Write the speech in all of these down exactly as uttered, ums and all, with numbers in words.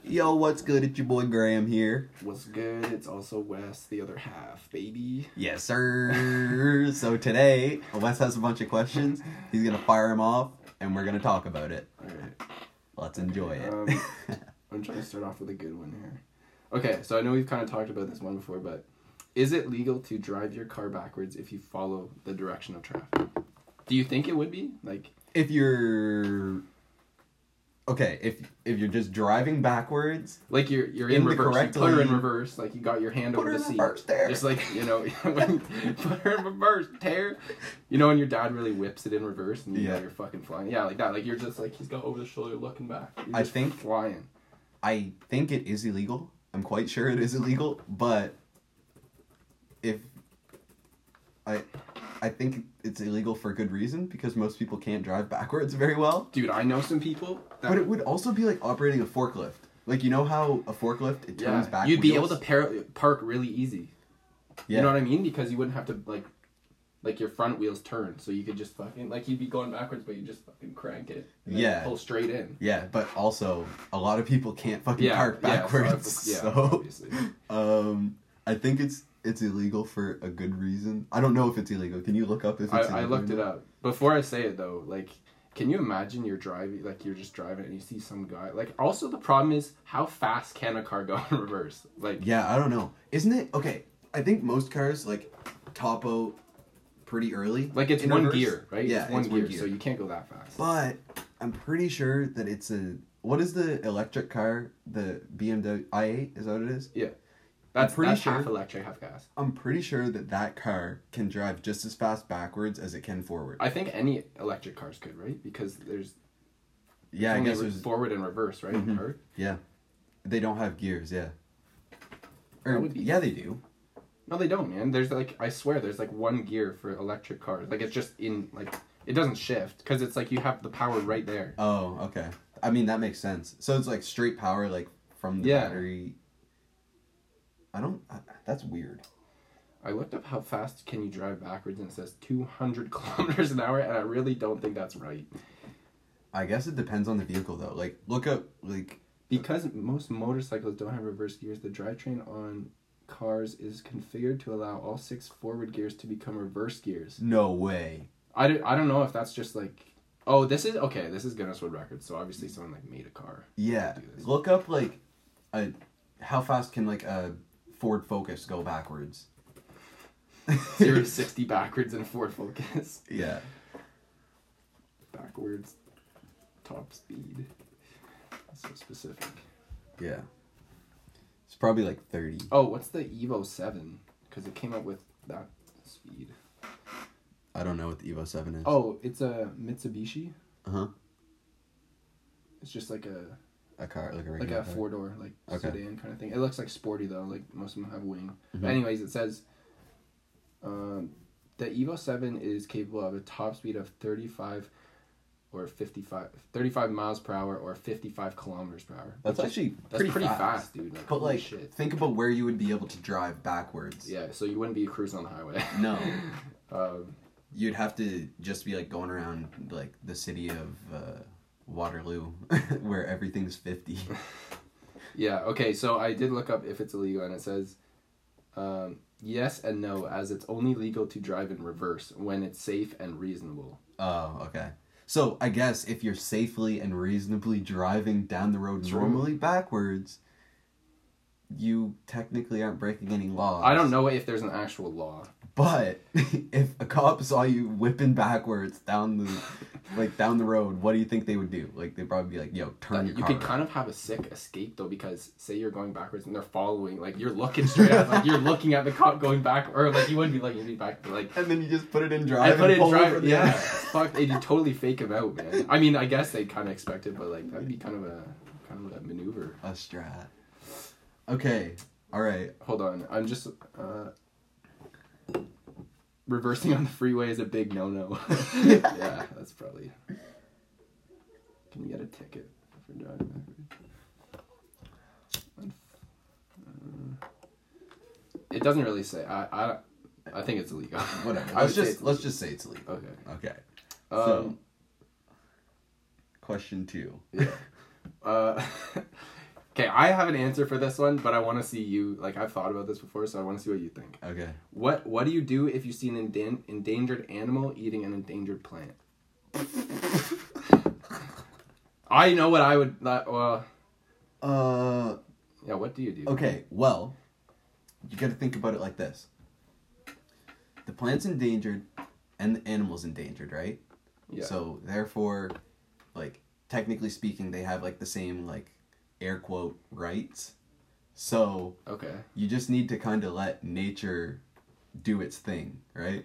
Yo, what's good? It's your boy Graham here. What's good? It's also Wes, the other half, baby. Yes, sir. So today, Wes has a bunch of questions. He's gonna fire them off, and we're gonna talk about it. All right. Let's enjoy it. Um, I'm trying to start off with a good one here. Okay, so I know we've kind of talked about this one before, but is it legal to drive your car backwards if you follow the direction of traffic? Do you think it would be? Like, if you're okay, if if you're just driving backwards, like you're you're in, in reverse, correct you put her in lane. reverse, like you got your hand Put over her the in seat, reverse there. just like you know, when you put her in reverse, tear. You know, when your dad really whips it in reverse, and you Yeah. know you're fucking flying. Yeah, like that. Like you're just like he's got over the shoulder looking back. You're I just think- flying. I think it is illegal. I'm quite sure it is illegal, but if I I think it's illegal for good reason because most people can't drive backwards very well. Dude, I know some people that... But it would also be like operating a forklift. Like, you know how a forklift, it turns yeah, back you'd be wheels? able to par- park really easy. Yeah. You know what I mean? Because you wouldn't have to, like, like your front wheels turn, so you could just fucking, like, you'd be going backwards, but you just fucking crank it. And then Yeah. pull straight in. Yeah, but also, a lot of people can't fucking Yeah, park yeah, backwards. so, yeah, So, obviously. um, I think it's it's illegal for a good reason. I don't know if it's illegal. Can you look up if it's I, illegal? I looked or it not? up. Before I say it, though, like, can you imagine you're driving, like, you're just driving and you see some guy, like, also the problem is, how fast can a car go in reverse? Like, Yeah, I don't know. Isn't it? Okay, I think most cars, like, top out pretty early. like it's in one reverse. gear, right? Yeah, it's one, it's gear, one gear. so you can't go that fast. But I'm pretty sure that it's a... What is the electric car? The B M W i eight? Is that what it is? Yeah. That's, pretty that's sure- half electric, half gas. I'm pretty sure that that car can drive just as fast backwards as it can forward. I think any electric cars could, right? Because there's Yeah, I only guess re- there's... forward and reverse, right? Mhm. Car? Yeah. They don't have gears, yeah. Or, That would be- yeah, they do. No, they don't, man. There's like, I swear, there's like one gear for electric cars. Like it's just in, like, it doesn't shift because it's like you have the power right there. Oh, okay. I mean, that makes sense. So it's like straight power, like, from the Yeah. battery. I don't... I, that's weird. I looked up how fast can you drive backwards and it says two hundred kilometers an hour, and I really don't think that's right. I guess it depends on the vehicle, though. Like, look up, like... Because most motorcycles don't have reverse gears, the drivetrain on cars is configured to allow all six forward gears to become reverse gears. No way. I, do, I don't know if that's just like... Oh, this is... Okay, this is Guinness World Records, so obviously someone like made a car. Yeah. Do this. Look up, like, a, how fast can, like, a Ford Focus go backwards? Zero to sixty backwards in Ford Focus. Yeah. Backwards, top speed. That's so specific. Yeah. It's probably, like, thirty. Oh, what's the Evo seven? Because it came up with that speed. I don't know what the Evo seven is. Oh, it's a Mitsubishi. Uh-huh. It's just like a A car, like a like regular a car. four door like Okay. sedan kind of thing. It looks like sporty though. Like most of them have wing. Mhm. But anyways, it says um, the Evo seven is capable of a top speed of thirty-five or fifty-five, thirty-five miles per hour or fifty-five kilometers per hour. That's which is- actually that's pretty, pretty fast. fast, dude. Like, But, holy like, shit. think about where you would be able to drive backwards. Yeah, so you wouldn't be cruising on the highway. No. um, You'd have to just be, like, going around, like, the city of uh, Waterloo, where everything's fifty. Yeah, okay, so I did look up if it's illegal, and it says um, yes and no, as it's only legal to drive in reverse when it's safe and reasonable. Oh, okay. So, I guess if you're safely and reasonably driving down the road True. normally backwards, you technically aren't breaking any laws. I don't know if there's an actual law. But if a cop saw you whipping backwards down the like down the road, what do you think they would do? Like they'd probably be like, "Yo, turn That- your you car." could kind of have a sick escape though, because say you're going backwards and they're following, like you're looking straight at, like you're looking at the cop going back, or like you wouldn't be looking, you'd be back, but like And then you just put it in I drive. put and it in pull drive. over the Yeah, end. fuck, they'd totally fake him out, man. I mean, I guess they kind of expect it, but like that'd be kind of a kind of a maneuver. A strat. Okay. All right. Hold on, I'm just uh, reversing on the freeway is a big no-no. Yeah, that's probably. Can you get a ticket for driving backwards? Uh, It doesn't really say. I I, I think it's illegal. Whatever. I Let's would say just it's let's illegal. just say it's illegal. Okay. Okay. Um, So, question two. Yeah. Uh, okay, I have an answer for this one, but I want to see you. Like, I've thought about this before, so I want to see what you think. Okay. What What do you do if you see an endan- endangered animal eating an endangered plant? I know what I would. Uh, well, Uh. yeah. What do you do? Okay. Well, you got to think about it like this: the plant's endangered, and the animal's endangered, right? Yeah. So therefore, like technically speaking, they have like the same like air quote rights. So Okay. you just need to kind of let nature do its thing, right?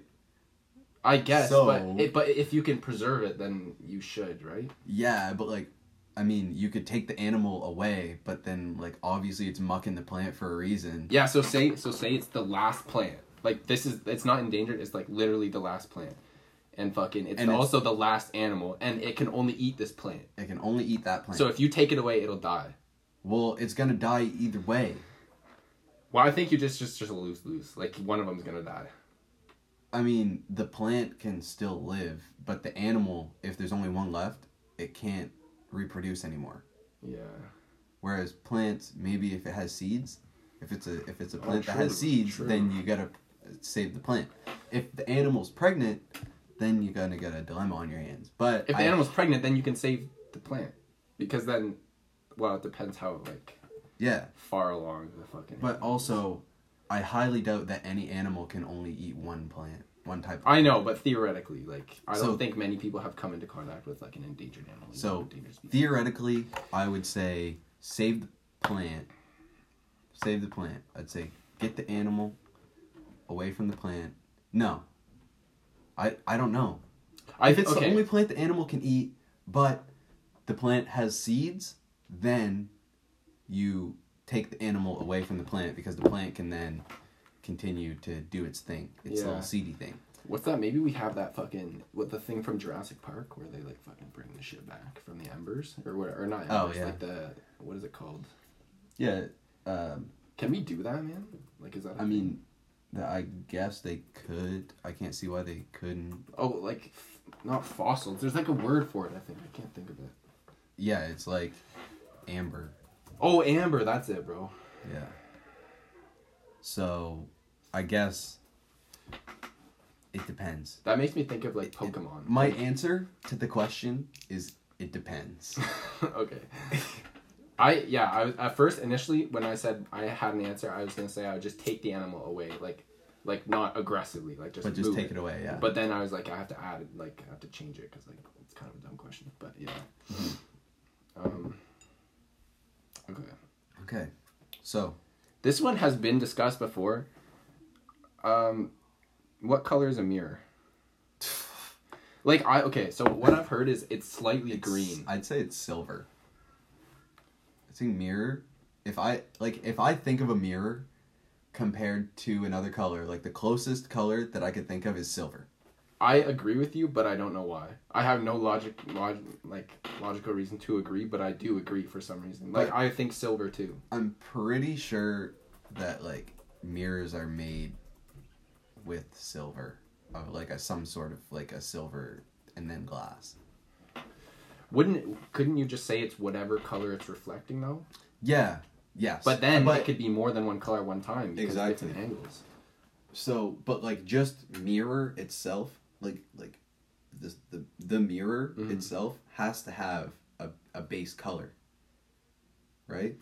I guess, So- but it, but if you can preserve it, then you should, right? Yeah, but like, I mean, you could take the animal away, but then like obviously it's mucking the plant for a reason. Yeah. So say so say it's the last plant. Like this is it's not endangered. It's like literally the last plant, and fucking it's And it's- also the last animal, and it can only eat this plant. It can only eat that plant. So if you take it away, it'll die. Well, it's gonna die either way. Well, I think you just just just lose lose. Like one of them's gonna die. I mean, the plant can still live, but the animal, if there's only one left, it can't reproduce anymore. Yeah. Whereas plants, maybe if it has seeds, if it's a if it's a plant that true, has seeds, true. then you gotta save the plant. If the animal's pregnant, then you gotta get a dilemma on your hands. But If the I- animal's pregnant, then you can save the plant, because then, well, it depends how like yeah, far along the fucking. but also, I highly doubt that any animal can only eat one plant, one type. Of I know, plant. but theoretically, like I So- don't think many people have come into contact with like an endangered animal. So, endangered species. theoretically, I would say save the plant. Save the plant. I'd say get the animal away from the plant. No. I I don't know. I If it's okay. the only plant the animal can eat, but the plant has seeds, then you take the animal away from the plant because the plant can then continue to do its thing, its Yeah. little seedy thing. What's that? Maybe we have that fucking what the thing from Jurassic Park where they like fucking bring the shit back from the embers or what? Or not Oh, embers? yeah. Like the what is it called? Yeah. Um, Can we do that, man? Like, is that? a I thing? mean, the- I guess they could. I can't see why they couldn't. oh, like f- not fossils. There's like a word for it. I think I can't think of it. Yeah, it's like amber. Oh, amber. That's it, bro. Yeah. So, I guess it depends. That makes me think of like It- Pokemon. My answer to the question is it depends. Okay. I yeah. I was, at first initially when I said I had an answer, I was gonna say I would just take the animal away, like like not aggressively, like just But just move take it away, yeah. But then I was like, I have to add it, like I have to change it because like it's kind of a dumb question. But yeah. um. Okay. Okay. So, This one has been discussed before. Um, what color is a mirror? Like I okay, so what I've heard is it's slightly it's, green. I'd say it's silver. I think mirror. If I like, if I think of a mirror compared to another color, like the closest color that I could think of is silver. I agree with you, but I don't know why. I have no logic, log, like logical reason to agree, but I do agree for some reason. Like But- I think silver too. I'm pretty sure that like mirrors are made with silver, of like a some sort of like a silver and then glass. Wouldn't it, couldn't you just say it's whatever color it's reflecting though? Yeah. Yes. But then but, it could be more than one color at one time because of Exactly. different angles. So, but like just mirror itself, like like the the the mirror Mhm. itself has to have a, a base color. Right?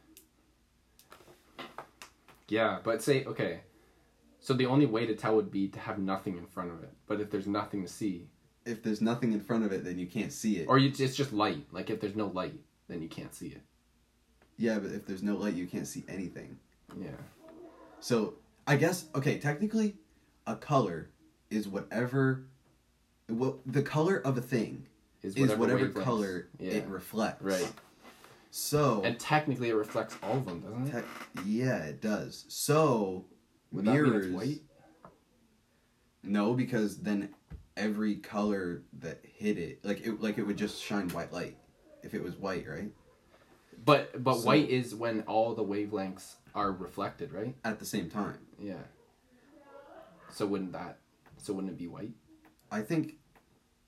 Yeah, but say okay. So the only way to tell would be to have nothing in front of it. But if there's nothing to see, If there's nothing in front of it, then you can't see it. or you, it's just light. Like if there's no light, then you can't see it. Yeah, but if there's no light, you can't see anything. Yeah. So, I guess okay, technically a color is whatever what the color of a thing Is is whatever wavelengths. color Yeah. it reflects. Right. So, And technically it reflects all of them, doesn't it? te- yeah, it does. So, Would that mean mirrors it's white? No, because then every color that hit it, like it, like it would just shine white light if it was white, right? But but So- white is when all the wavelengths are reflected, right? At the same time, Yeah. So wouldn't that? So wouldn't it be white? I think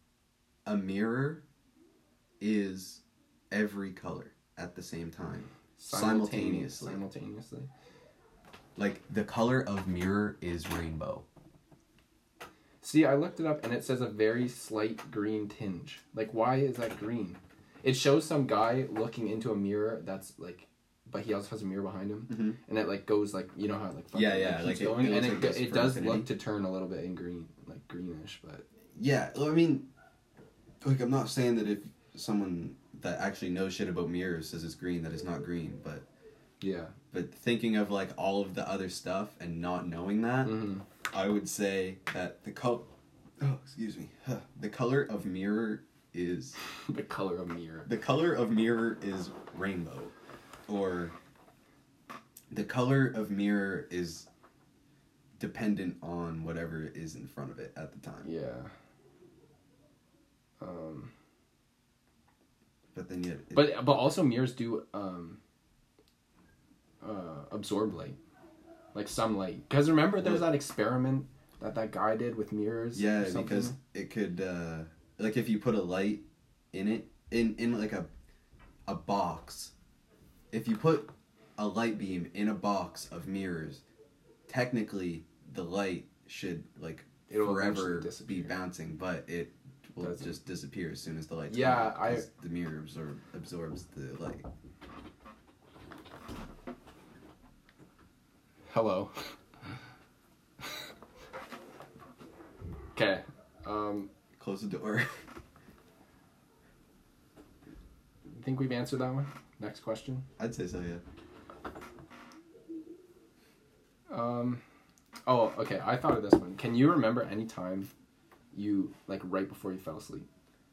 a mirror is every color at the same time. Simultaneously. Simultaneously. Like, the color of mirror is rainbow. See, I looked it up and it says a very slight green tinge. Like, why is that green? It shows some guy looking into a mirror that's like, but he also has a mirror behind him, Mm-hmm. and it like goes like, you know how it, like fucking, Yeah, yeah, like, keeps like, it- going, it and looks it like this it for does infinity. look to turn a little bit in green, like greenish, but Yeah, well, I mean, like, I'm not saying that if someone that actually knows shit about mirrors says it's green, that it's not green, but yeah. but thinking of, like, all of the other stuff and not knowing that, Mm-hmm. I would say that the color... Oh, excuse me. Huh. The color of mirror is... The color of mirror. The color of mirror is rainbow. Or... The color of mirror is dependent on whatever is in front of it at the time. Yeah. Um. But then yet... It, But but also mirrors do um. Uh, absorb light, like some light. Because remember, there was that experiment that that guy did with mirrors. yeah, or something? because it could... Uh, like, if you put a light in it, in, in like a a box, if you put a light beam in a box of mirrors, technically the light should, like, It'll forever eventually be disappear. bouncing, but it will Doesn't. just disappear as soon as the light's Yeah, gone, I- 'cause the mirror absor- absorbs the light. Hello. Okay. Um, Close the door. I think we've answered that one. Next question. I'd say so, yeah. Um, oh, okay. I thought of this one. Can you remember any time you, like, right before you fell asleep?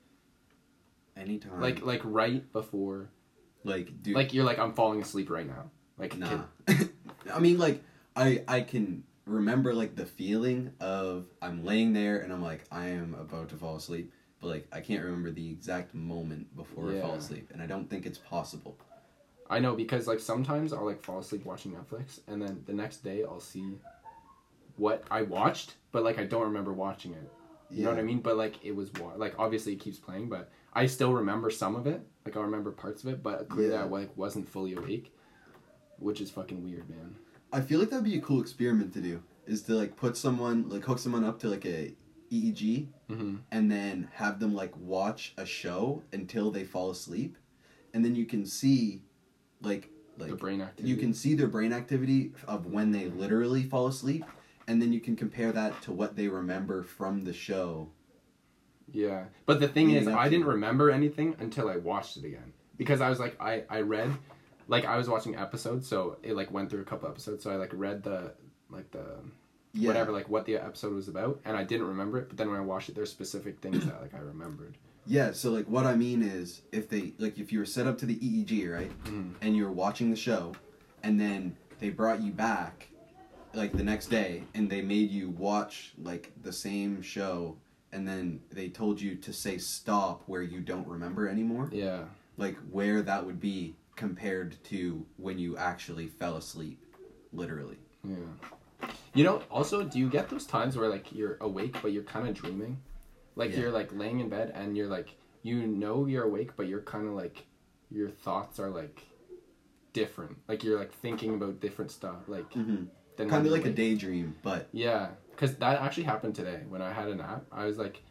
Anytime. Like, like right before, like, dude. like you're like, I'm falling asleep right now. Like, Nah. kid. I mean, like, I I can remember, like, the feeling of I'm laying there and I'm like, I am about to fall asleep. But, like, I can't remember the exact moment before I fall Yeah. asleep. And I don't think it's possible. I know, because, like, sometimes I'll, like, fall asleep watching Netflix, and then the next day I'll see what I watched, but, like, I don't remember watching it. You Yeah. know what I mean? But, like, it was, wa- like, obviously it keeps playing, but I still remember some of it. Like, I remember parts of it, but clearly Yeah. I, like, wasn't fully awake, which is fucking weird, man. I feel like that'd be a cool experiment to do. Is to, like, put someone, like, hook someone up to, like, a E E G, Mm-hmm. and then have them, like, watch a show until they fall asleep. And then you can see, like, like The brain activity. you can see their brain activity of when they literally fall asleep, and then you can compare that to what they remember from the show. Yeah. But the thing is, Leading up I to didn't it. remember anything until I watched it again. Because I was like, I, I read, like, I was watching episodes, so it, like, went through a couple episodes, so I, like, read the, like, the... Yeah. whatever, like, what the episode was about, and I didn't remember it, but then when I watched it, there's specific things that, like, I remembered. Yeah, so, like, what I mean is, if they, like, if you were set up to the E E G, right, Mm. and you were watching the show, and then they brought you back, like, the next day, and they made you watch, like, the same show, and then they told you to say stop where you don't remember anymore, Yeah. like, where that would be compared to when you actually fell asleep, literally. Yeah. You know, also, do you get those times where, like, you're awake, but you're kind of dreaming? Like, Yeah. you're, like, laying in bed, and you're, like, you know you're awake, but you're kind of, like, your thoughts are, like, different. Like, you're, like, thinking about different stuff, like, Mm-hmm. than Kind when of you're like a awake. daydream, but... Yeah, because that actually happened today when I had a nap. I was like,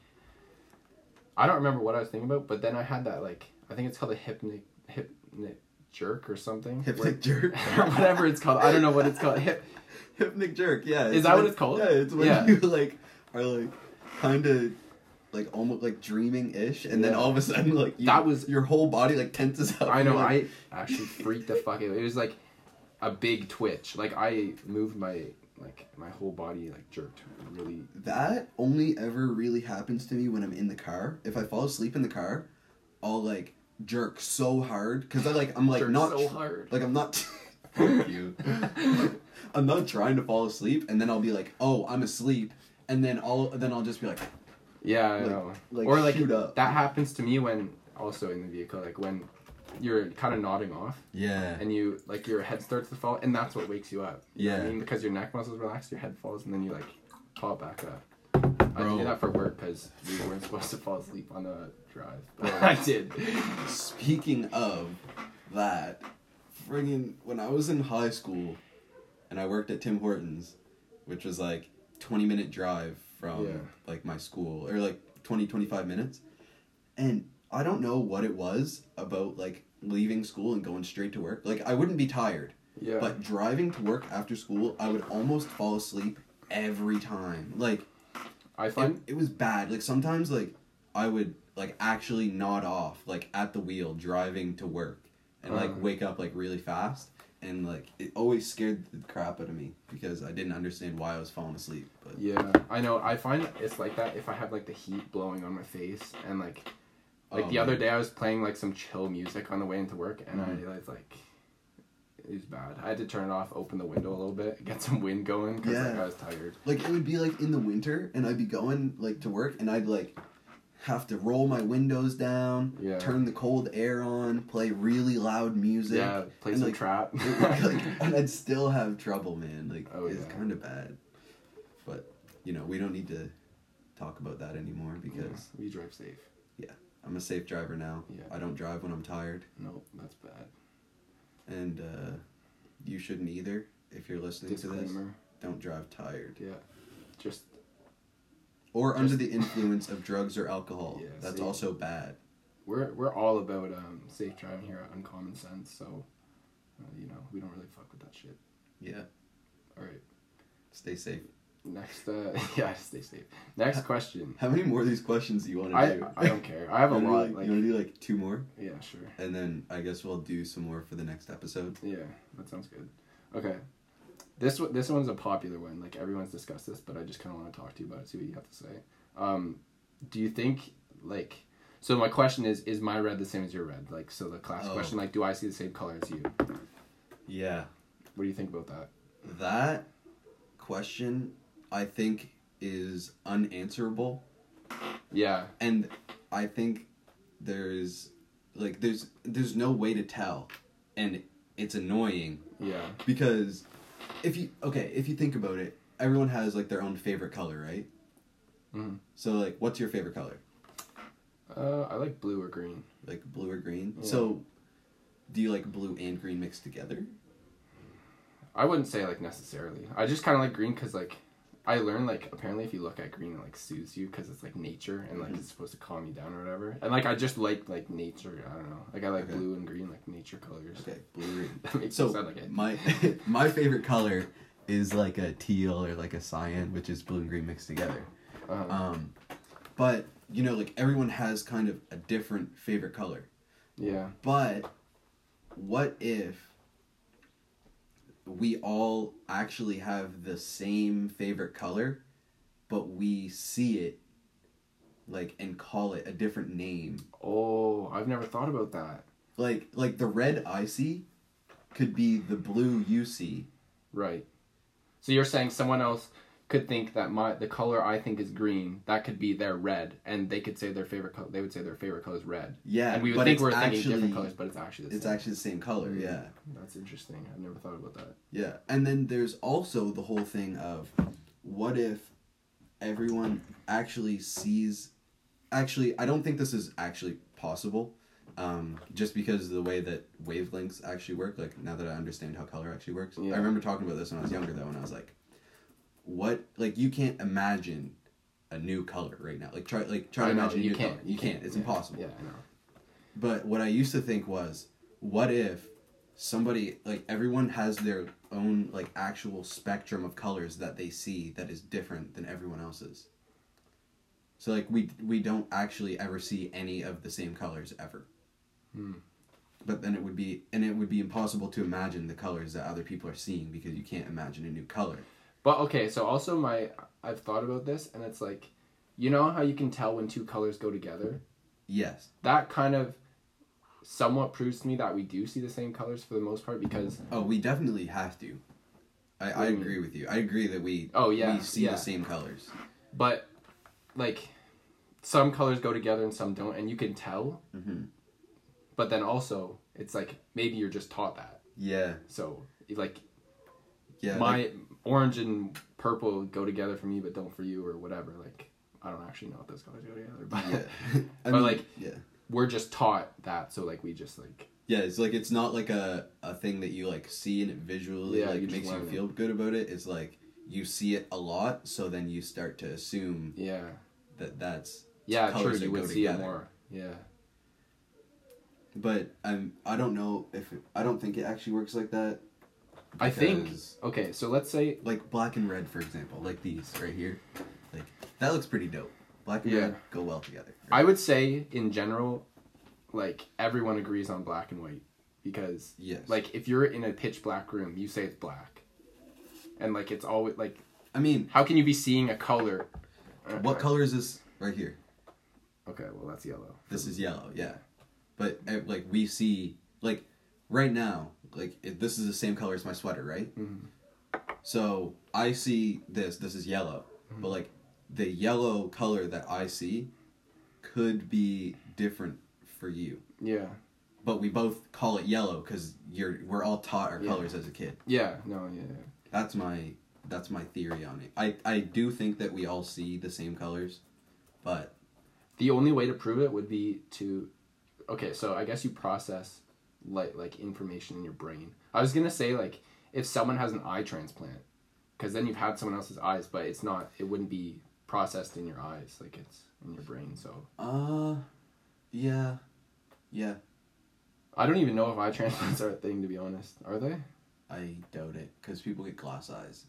I don't remember what I was thinking about, but then I had that, like, I think it's called a hypnic, hypnic jerk or something. Hypnic jerk? Or whatever it's called. I don't know what it's called. Hip, Hypnic jerk, yeah. Is it's that when- what it's called? Yeah, it's when Yeah. you, like, are, like, kind of, like, almost, like, dreaming-ish, and then Yeah. all of a sudden, like, you, That was- your whole body, like, tenses up. I know, You're like, I actually freaked the fuck out. It was like a big twitch. Like, I moved my, like, my whole body, like, jerked really. That only ever really happens to me when I'm in the car. If I fall asleep in the car, I'll, like, jerk so hard, because I, like, I'm, like, Jerk not... so tr- hard. Like, I'm not... Fuck you. I'm not trying to fall asleep, and then I'll be like, oh, I'm asleep, and then I'll, then I'll just be like... Yeah, I Like- know. like, or, like, shoot up. that happens to me when, also in the vehicle, like, when you're kind of nodding off. Yeah. And you, like, your head starts to fall, and that's what wakes you up. You know what Yeah. I mean? Because your neck muscles relax, your head falls, and then you, like, pop back up. I Bro. did that for work, because we weren't supposed to fall asleep on the drive. But I did. Speaking of that, friggin' when I was in high school, and I worked at Tim Hortons, which was like twenty minute drive from Yeah. like my school, or like twenty, twenty-five minutes, and I don't know what it was about like leaving school and going straight to work. Like I wouldn't be tired, Yeah. but driving to work after school, I would almost fall asleep every time. Like I it, find it was bad. Like sometimes like I would like actually nod off like at the wheel driving to work and like Uh. wake up like really fast, and like it always scared the crap out of me because I didn't understand why I was falling asleep. But yeah, I know. I find it's like that if I have like the heat blowing on my face and like like Oh, the other man. day I was playing like some chill music on the way into work and Mhm. I was like it was bad. I had to turn it off, open the window a little bit, get some wind going because like Yeah. I was tired. like it would be like in the winter, and I'd be going like to work, and I'd like have to roll my windows down, Yeah. turn the cold air on, play really loud music. Yeah, play and, some like, trap. it would, like, and I'd still have trouble, man. Like Oh, it's yeah. kind of bad, but you know we don't need to talk about that anymore because we drive safe. I'm a safe driver now. Yeah. I don't drive when I'm tired, Nope, that's bad. and uh, you shouldn't either. If you're listening to this, Disclaimer. don't drive tired Yeah. Just or under Just- the influence of drugs or alcohol. Yeah, That's see? also bad. we're we're all about um safe driving here at Uncommon Sense, so uh, you know, we don't really fuck with that shit. Yeah. All right. Stay safe. Next uh yeah, stay safe. Next question. How many more of these questions do you want to I do? I don't care. I have a You wanna lot do, like, like you want to do like two more, yeah, sure. and then I guess we'll do some more for the next episode. Yeah, that sounds good. Okay. This one, this one's a popular one. Like everyone's discussed this, but I just kind of want to talk to you about it. See what you have to say. Um, do you think like? So my question is: Is my red the same as your red? Like, so the classic Oh. question, like, do I see the same color as you? Yeah. What do you think about that? That question, I think, is unanswerable, Yeah, and I think there's like there's there's no way to tell, and it's annoying yeah, because if you okay if you think about it, everyone has like their own favorite color, right? Mhm. So like, what's your favorite color? uh, I like blue or green. Like blue or green? Yeah. So, do you like blue and green mixed together? I wouldn't say like necessarily. I just kind of like green because like I learned like apparently if you look at green it like soothes you because it's like nature and like Mhm. it's supposed to calm you down or whatever. And like I just like like nature. I don't know. Like I like Okay. blue and green like nature colors. Okay, blue green. That makes So me sound like it. my my favorite color is like a teal or like a cyan, which is blue and green mixed together. Uh, Um, but you know, like everyone has kind of a different favorite color. yeah. But what if we all actually have the same favorite color, but we see it like and call it a different name? Oh, I've never thought about that. Like like the red I see could be the blue you see. Right. So you're saying someone else could think that my the color I think is green, that could be their red, and they could say their favorite color. They would say their favorite color is red, Yeah, and we would but think it's we're thinking actually, different colors, but it's actually the It's same. actually the same color, Mm. yeah. That's interesting. I've never thought about that. Yeah. And then there's also the whole thing of what if everyone actually sees actually I don't think this is actually possible. Um, just because of the way that wavelengths actually work, like now that I understand how color actually works. Yeah. I remember talking about this when I was younger though, and I was like, what like you can't imagine a new color right now. Like try like try I to know, imagine a you new can't. color. You can't, it's yeah, impossible. Yeah, I know. But what I used to think was, what if somebody, like, everyone has their own, like, actual spectrum of colors that they see that is different than everyone else's? So, like, we we don't actually ever see any of the same colors ever. Hmm. But then it would be, and it would be impossible to imagine the colors that other people are seeing because you can't imagine a new color. But okay, so also my I've thought about this, and it's like, you know how you can tell when two colors go together? Yes. That kind of somewhat proves to me that we do see the same colors for the most part because Oh, we definitely have to. I, I What do you agree with you. I agree that we Oh, yeah, we see yeah. the same colors. but like some colors go together and some don't, and you can tell. Mm-hmm. But then also it's like maybe you're just taught that. Yeah. So like Yeah. my like- orange and purple go together for me, but don't for you or whatever. Like I don't actually know if those colors go together, but yeah. I But, mean, like- yeah. we're just taught that. So like we just like Yeah, it's like it's not like a, a thing that you like see and it visually Yeah, like you just makes you learn it. feel good about it. It's like you see it a lot, so then you start to assume Yeah. that that's Yeah, true. colors that You would go see it together. more. Yeah. But I'm I don't know if it, I don't think it actually works like that. I think. because, Okay, so let's say. like black and red, for example, like these right here, like that looks pretty dope. Black and Yeah. red go well together. I would say in general, like everyone agrees on black and white, because Yes. like if you're in a pitch black room, you say it's black, and like it's always like, I mean, how can you be seeing a color? what color is this right here? Okay, well that's yellow. This is yellow, yeah. But uh, like we see, like right now, like it, this is the same color as my sweater, right? Mhm. So I see this. This is yellow, Mm-hmm. but like the yellow color that I see could be different for you. Yeah. But we both call it yellow because you're we're all taught our Yeah. colors as a kid. Yeah. No. Yeah. yeah. That's my that's my theory on it. I I do think that we all see the same colors, but The only way to prove it would be to, okay, so I guess you process like like information in your brain. I was gonna say like if someone has an eye transplant, because then you've had someone else's eyes, but it's not. It wouldn't be processed in your eyes, like it's in your brain. So uh, yeah, yeah. I don't even know if eye transplants are a thing, to be honest. Are they? I doubt it because people get glass eyes.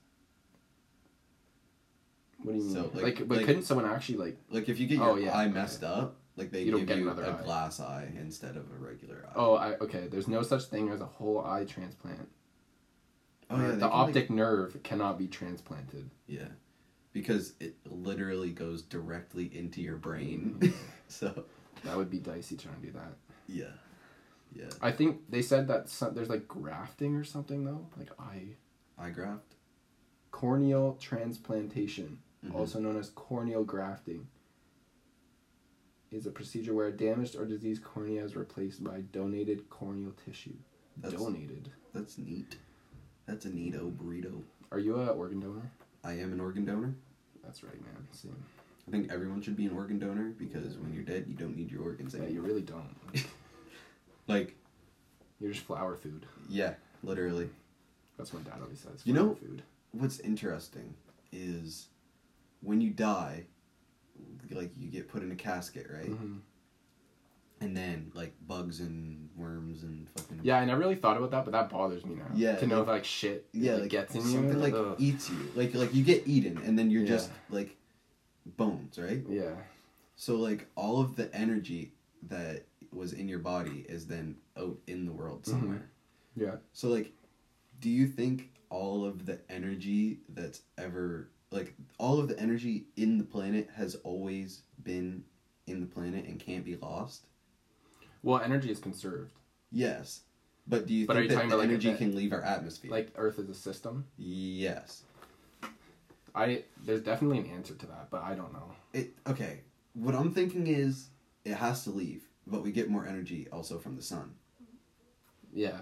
What do you mean? So, like, like- but like- couldn't someone actually like? Like if you get your Oh, yeah, eye okay. messed up, like they You don't give get you another a eye. glass eye instead of a regular eye. Oh, I okay. There's no such thing as a whole eye transplant. Oh, yeah, Uh, they the can, like- optic nerve cannot be transplanted. Yeah, because it literally goes directly into your brain. Mhm. So That would be dicey trying to do that. yeah, yeah. I think they said that some, there's like grafting or something though, like eye Eye graft. corneal transplantation, Mhm. also known as corneal grafting, is a procedure where a damaged or diseased cornea is replaced by donated corneal tissue. That's- Donated. That's neat. That's a neato burrito. Are you a organ donor? I am an organ donor. That's right, man. Same. I think everyone should be an organ donor because when you're dead, you don't need your organs Yeah, anymore. you really don't. Like, You're just flower food. yeah, literally. That's what my dad always says. You flower know- food. What's interesting is when you die, like you get put in a casket, right? Mhm. And then like bugs and worms and fucking Yeah, I never really thought about that, but that bothers me now. Yeah, To know like- if like shit yeah, like, like gets in something you. like Ugh. eats you, like like you get eaten, and then you're Yeah. just like bones, right? Yeah. So like all of the energy that was in your body is then out in the world somewhere. Yeah. So like, do you think all of the energy that's ever like all of the energy in the planet has always been in the planet and can't be lost? Well, energy is conserved. Yes. But do you But are think you that talking the about, like, energy the- can leave our atmosphere? Like Earth is a system. yes. I there's definitely an answer to that, but I don't know. It okay. What I'm thinking is it has to leave, but we get more energy also from the sun. Yeah.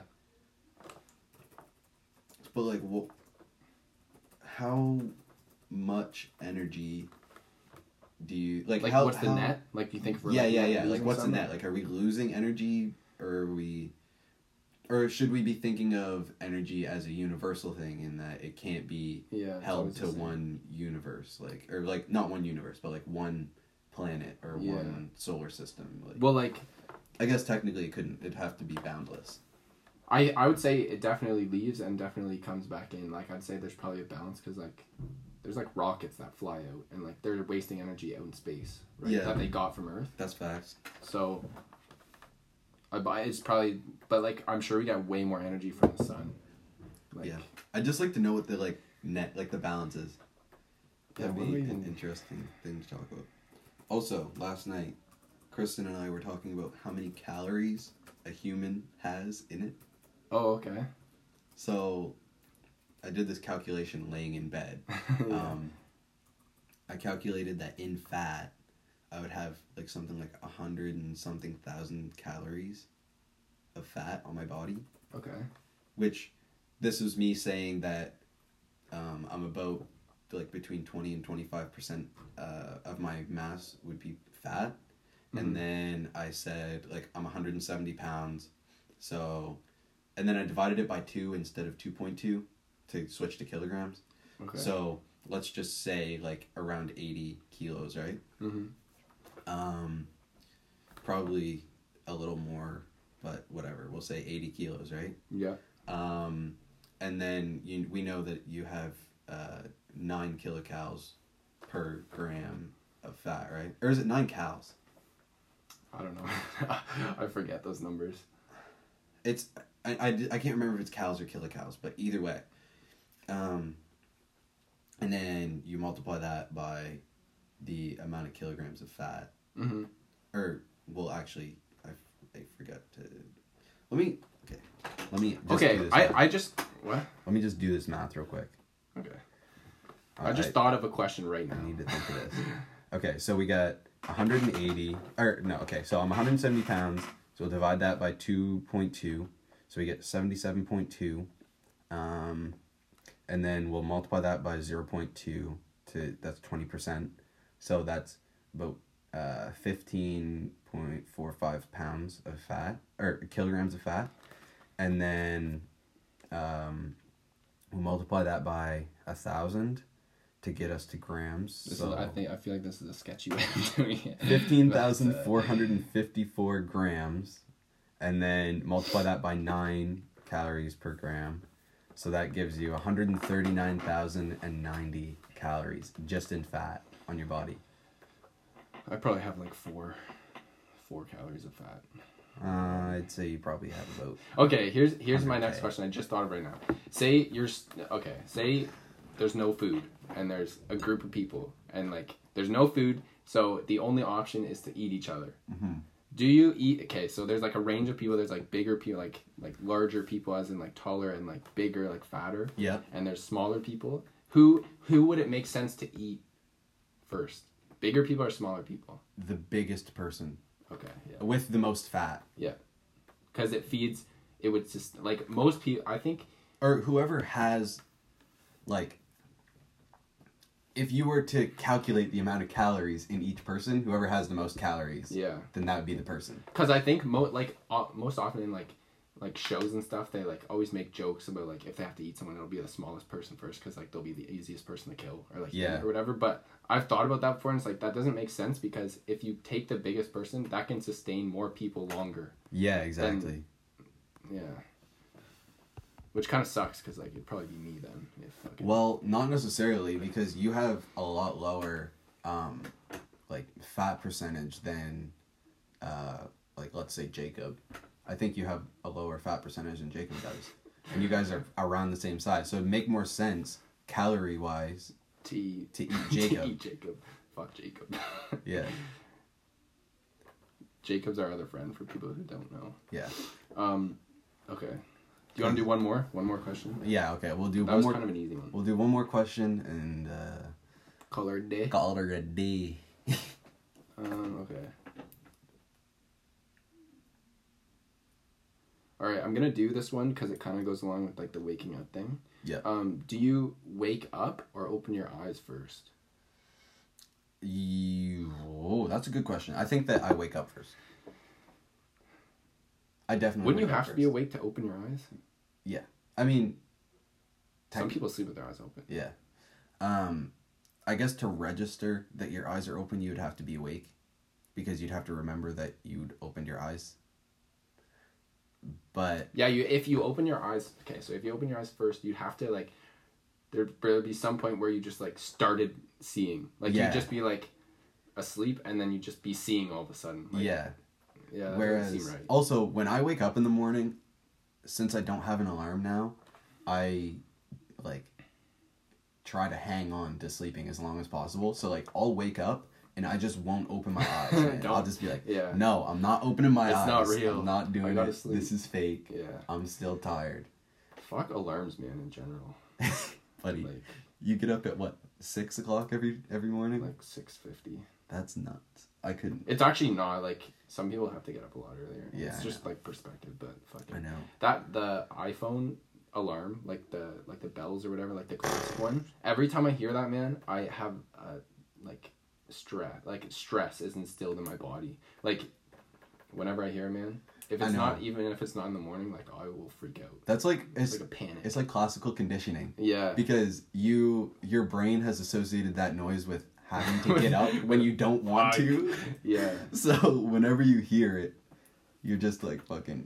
But like, what? How much energy do you like? Like how, what's the how- net? Like you think if we're Yeah, like, yeah, net yeah. Like, losing what's the some? net? Like, are we losing energy, or are we, or should we be thinking of energy as a universal thing in that it can't be Yeah. it's held always to the same. one universe, like, or like not one universe, but like one planet or Yeah. one solar system? Like, Well, like I guess technically it couldn't. It'd have to be boundless. I I would say it definitely leaves and definitely comes back in. Like I'd say there's probably a balance because like there's like rockets that fly out and like they're wasting energy out in space, right? Yeah. That they got from Earth. That's facts. So I buy it's probably, but like I'm sure we got way more energy from the sun. Like, Yeah. I'd just like to know what the like net, like the balance is. Yeah, That'd what be do we an even- interesting thing to talk about. Also, last night, Kristen and I were talking about how many calories a human has in it. Oh, okay. So, I did this calculation laying in bed. Yeah. Um, I calculated that in fat, I would have like something like a hundred and something thousand calories of fat on my body. Okay. Which, this was me saying that um, I'm about like between twenty and twenty-five percent uh, of my mass would be fat. Mhm. And then I said like I'm one hundred seventy pounds, So, and then I divided it by two instead of two point two to switch to kilograms. Okay. So let's just say like around eighty kilos, right? Mm-hmm. Um, probably a little more, but whatever. We'll say eighty kilos, right? Yeah. Um, and then you, we know that you have uh, nine kilocalories per gram of fat, right? Or is it nine calories? I don't know. I forget those numbers. It's I, I, I can't remember if it's calories or kilocalories, but either way. Um, and then you multiply that by the amount of kilograms of fat. Mm-hmm. Or, well, actually, I, I forgot to... Let me... Okay. Let me just Okay, do this I, math. I just... What? Let me just do this math real quick. Okay. Uh, I just I, thought of a question right now. I need to think of this. Okay, so we got one hundred eighty... Or, no, okay, so I'm one hundred seventy pounds, so we'll divide that by two point two, so we get seventy-seven point two, um, and then we'll multiply that by zero point two, to that's twenty percent, so that's about uh, fifteen point four five pounds of fat, or kilograms of fat, and then um, we'll multiply that by a thousand to get us to grams. This so is, I think I feel like this is a sketchy way of doing it. fifteen thousand four hundred fifty-four grams, and then multiply that by nine calories per gram. So that gives you one hundred thirty-nine thousand ninety calories just in fat on your body. I probably have like four, four calories of fat. Uh, I'd say you probably have about... Okay, here's here's my one hundred next K. question. I just thought of right now. Say you're s- okay. Say there's no food and there's a group of people and like there's no food, so the only option is to eat each other. Mm-hmm. Do you eat? Okay, so there's like a range of people. There's like bigger people, like like larger people, as in like taller, and like bigger, like fatter. Yeah. And there's smaller people. Who who would it make sense to eat first? Bigger people or smaller people? The biggest person Okay, yeah. with the most fat. Yeah. Because it feeds, it would just, like, most people, I think... Or whoever has, like... If you were to calculate the amount of calories in each person, whoever has the most calories, Yeah. then that would be the person. Because I think, mo- like, uh, most often in, like, like shows and stuff, they, like, always make jokes about, like, if they have to eat someone, it'll be the smallest person first, because, like, they'll be the easiest person to kill, or, like, Yeah. or whatever. But I've thought about that before, and it's like, that doesn't make sense, because if you take the biggest person, that can sustain more people longer. Yeah, exactly. Yeah. Which kind of sucks, because, like, it'd probably be me then. If fucking... Well, not necessarily, because you have a lot lower, um, like, fat percentage than, uh, like, let's say Jacob. I think you have a lower fat percentage than Jacob does. And you guys are around the same size. So it'd make more sense, calorie-wise, To eat, to eat Jacob. to eat Jacob. Fuck Jacob. Yeah. Jacob's our other friend, for people who don't know. Yeah. Um, okay. Do you want to do one more? One more question? Yeah, okay. We'll do That one was more. kind of an easy one. We'll do one more question and uh, Call her a day. call it a day. Um, okay. Alright, I'm gonna do this one because it kind of goes along with, like, the waking up thing. Yeah. Um, do you wake up or open your eyes first? You, oh, that's a good question. I think that I wake up first. I definitely Wouldn't you wake up have to first. be awake to open your eyes? Yeah. I mean... Some tech- people sleep with their eyes open. Yeah. Um, I guess to register that your eyes are open, you'd have to be awake. Because you'd have to remember that you'd opened your eyes. But... Yeah, you if you open your eyes... Okay, so if you open your eyes first, you'd have to, like... There'd, there'd be some point where you just, like, started seeing. Like, Yeah. you'd just be, like, asleep, and then you'd just be seeing all of a sudden. Like, yeah. Yeah, that Whereas, doesn't seem right. also, when I wake up in the morning, since I don't have an alarm now, I, like, try to hang on to sleeping as long as possible. So, like, I'll wake up, and I just won't open my eyes. Man. I'll just be like, Yeah. no, I'm not opening my It's eyes. not real. I'm not I doing gotta it. sleep." This is fake. Yeah. I'm still tired. Fuck alarms, man, in general. Buddy, Like, you get up at, what, six o'clock every every morning? like six fifty. That's nuts. I couldn't. It's actually not, like, some people have to get up a lot earlier. Yeah, It's I just, like, perspective, but fucking... I know. That, the iPhone alarm, like the, like the bells or whatever, like the classic one, every time I hear that, man, I have, uh, like, stress, like, stress is instilled in my body. Like, whenever I hear it, man, If I it's know. not, even if it's not in the morning, like I will freak out. That's like It's it's like a panic. it's like classical conditioning Yeah. because you your brain has associated that noise with having to get up when you don't want to. Yeah. So whenever you hear it, you're just like fucking,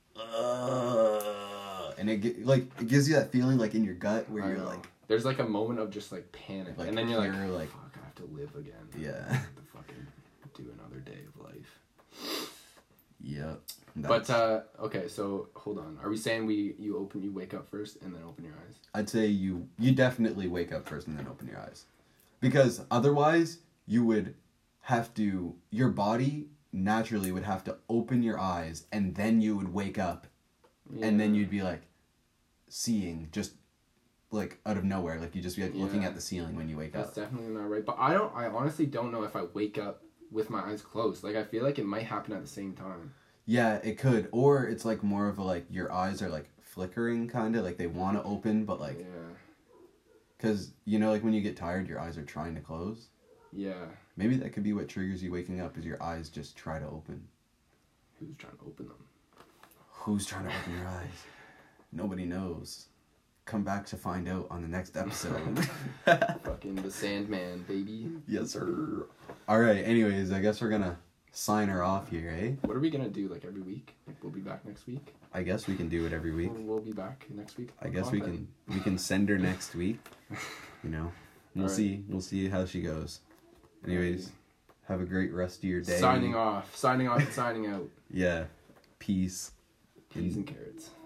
uh, and it get, like it gives you that feeling like in your gut where I you're know. like, There's like a moment of just like panic, Like, and then you're like, you're like- fuck, I have to live again. Yeah. I have to fucking do another day of life. yep. But uh, okay, so hold on. Are we saying we you open you wake up first and then open your eyes? I'd say you you definitely wake up first and then open your eyes, because otherwise you would have to your body naturally would have to open your eyes and then you would wake up and then Yeah. you'd be like seeing just like out of nowhere, like you just be like looking Yeah. at the ceiling when you wake That's up. definitely not right. But I don't. I honestly don't know if I wake up with my eyes closed. Like I feel like it might happen at the same time. Yeah, it could, or it's like more of a like your eyes are like flickering kind of like they want to open but like Yeah. because you know like when you get tired your eyes are trying to close. Yeah. Maybe that could be what triggers you waking up is your eyes just try to open. Who's trying to open them? Who's trying to open your eyes? Nobody knows. Come back to find out on the next episode. Fucking the Sandman, baby. Yes, sir. All right. Anyways, I guess we're gonna sign her off here, eh? What are we gonna do? Like every week? Like we'll be back next week. I guess we can do it every week. We'll, we'll be back next week. I with guess we content. can we can send her next week. You know, we'll All right. see. We'll see how she goes. Anyways, have a great rest of your day. Signing off. Signing off and signing out. Yeah. Peace. Peas and carrots.